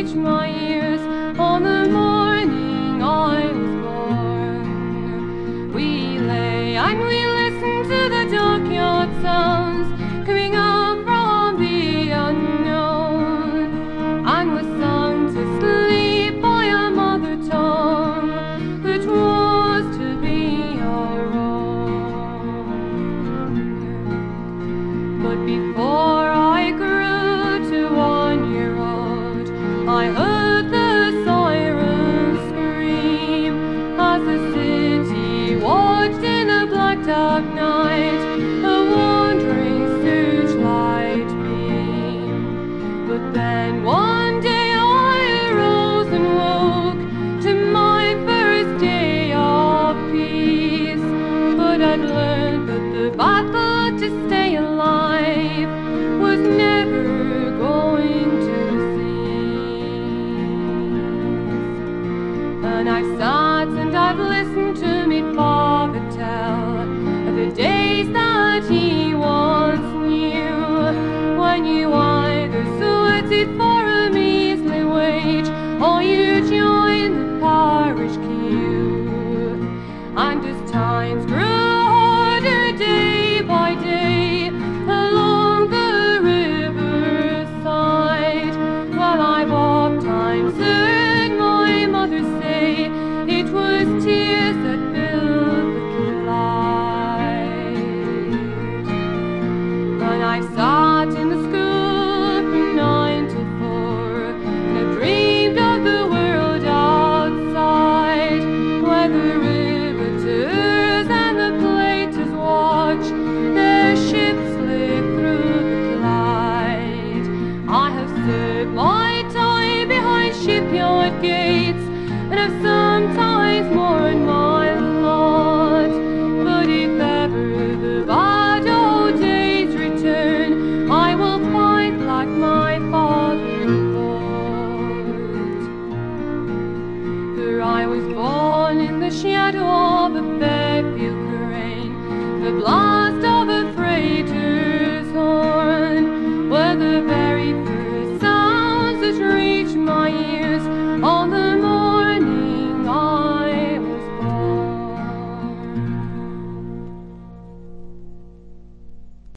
reached my ears on the morning I was born. We lay and we listened to the dockyard sounds coming up from the unknown, and were sung to sleep by a mother tongue which was to be our own. But before I grew to 1 year old, I heard the sirens scream as the city watched in a black dark night a wandering searchlight beam. But then one day I arose and woke to my first day of peace, but I'd learned that the battle to stay alive was never going to cease. And I've sat and I've listened to me father tell of the days that he once knew, when you either sorted for a measly wage or you joined the parish queue. And as times grew harder day by day along the riverside, well, I've oftentimes heard my mother say it was tears that filled the light. And I've